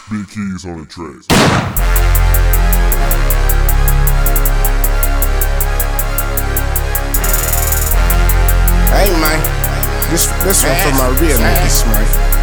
Big Keys on the track. Hey man, this one for my real niggas, man.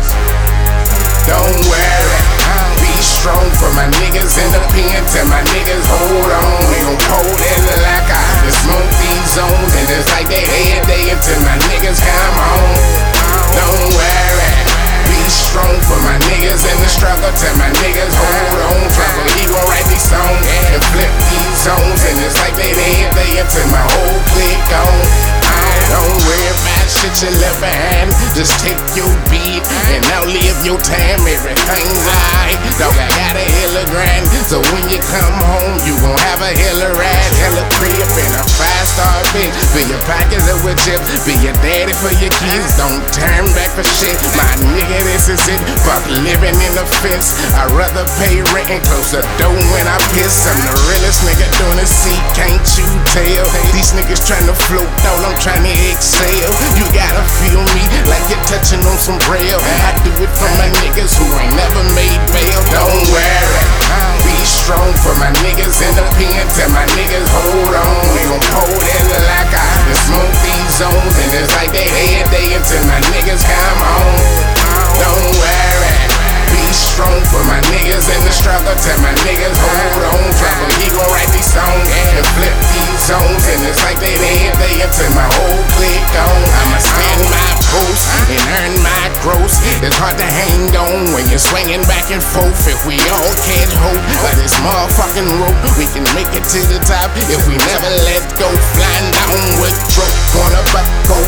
Don't worry, be strong for my niggas in the pen. Tell my niggas hold on, we gon' hold it like I smoke these zones, and it's like they every day until my niggas come home. Don't worry, be strong for my niggas in the struggle. Tell my niggas hold on, trouble. He gon' write these songs and flip these zones, and it's like they every day until my whole clique gone. Don't worry about shit you left behind. Just take your beat and outlive your time. Everything's alright, dog. I got a hella grind, so when you come home, you gon' have a hella ride, hella crib and a 5-star bitch. Fill your pockets up with chips. Be your daddy for your kids. Don't turn back for shit. My nigga, this is it. Fuck living in the fence. I'd rather pay rent and close the door when I piss. I'm the realest nigga doing the seat. Can't you tell? These niggas tryna float, dog. I'm tryna excel. You gotta feel me like you're touching on some braille. I do it for my niggas who ain't never made bail. Don't worry, be strong for my niggas in the pen. Tell my niggas hold on, we gon' hold it like I smoke these zones, and it's like they every day until my niggas come home. Don't worry, be strong for my niggas in the struggle. Tell my niggas hold on, trouble. He gon' write these songs and flip these zones, and it's like they every day until my whole clique gone. I'ma stand my post and earn my gross. It's hard to hang on when you're swinging back and forth. If we all catch hope by this motherfucking rope, we can make it to the top if we never let go. Flying down with rope, gonna buck go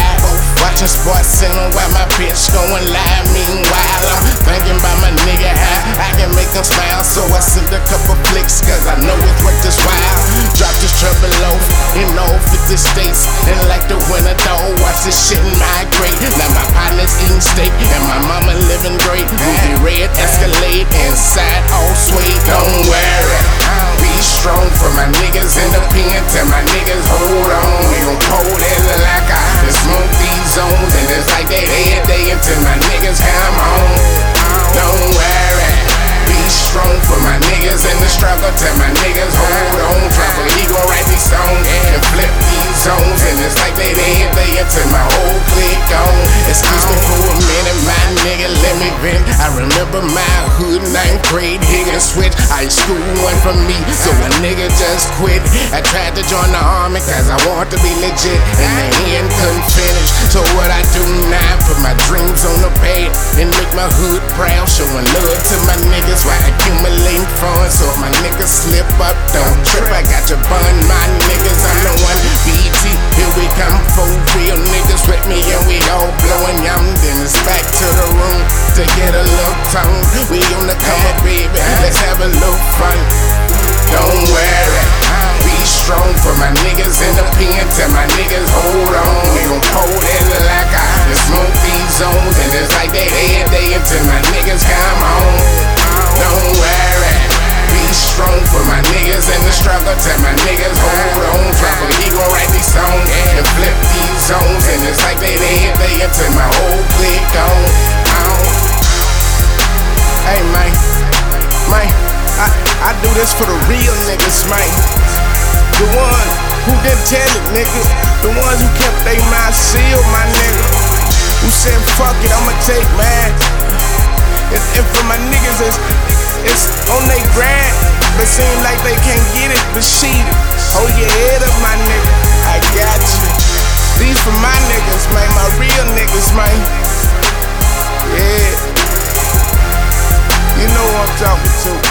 5. Watching Sports Center while my bitch going live. Meanwhile, I'm thinking about my nigga how I can make him smile. So I send a couple flicks, cause I know it's worth this while. Drop this trouble low in all 50 states, and like the winter dog, watch this shit migrate. Now my partner's eating steak and my mama living great. Movie red escalate inside all suede. Don't worry, be strong for my niggas in the pen. Tell my niggas hold on, we gon' hold it like I smoke these zones, and it's like they every day until my niggas come home. Don't worry, be strong for my niggas in the struggle. Tell my niggas hold on, trouble. He gon' write these songs and flip these zones, and it's like they every day until my whole clique gone. Excuse me for a minute, my nigga, let me vent. I remember my hood, 9th grade, Higgins switch. High school went from me, so a nigga just quit. I tried to join the army cause I want to be legit, and the end couldn't finish. So what I do now, put my dreams on the pad and make my hood proud. Showing love to my niggas while accumulating funds, so if my niggas slip up, don't trip. I got your bun, my niggas, I'm the one. BT, here we come for real niggas with me, and we all blowing yum. Then it's back to the room to get a little tone. We on the come up, baby, let's have a little fun. Don't worry, be strong for my niggas in the pen. Tell my niggas hold on, we gon' hold it like I smoke these zones, and it's like they every day until my niggas come home. Don't worry, be strong for my niggas in the struggle. Tell my niggas hold on, trouble. He gon' write these songs and flip these zones, and it's like they every day until my whole clique gone. Hey man, I do this for the real niggas, man. The ones who didn't tell it, nigga. The ones who kept they mouth sealed, my nigga. Who said fuck it, I'ma take mine. And for my niggas, it's on they grind, but seem like they can't get it. But shit, hold your head up, my nigga. I got you. These for my niggas, man. My real niggas, man. Yeah. You know who I'm talking to.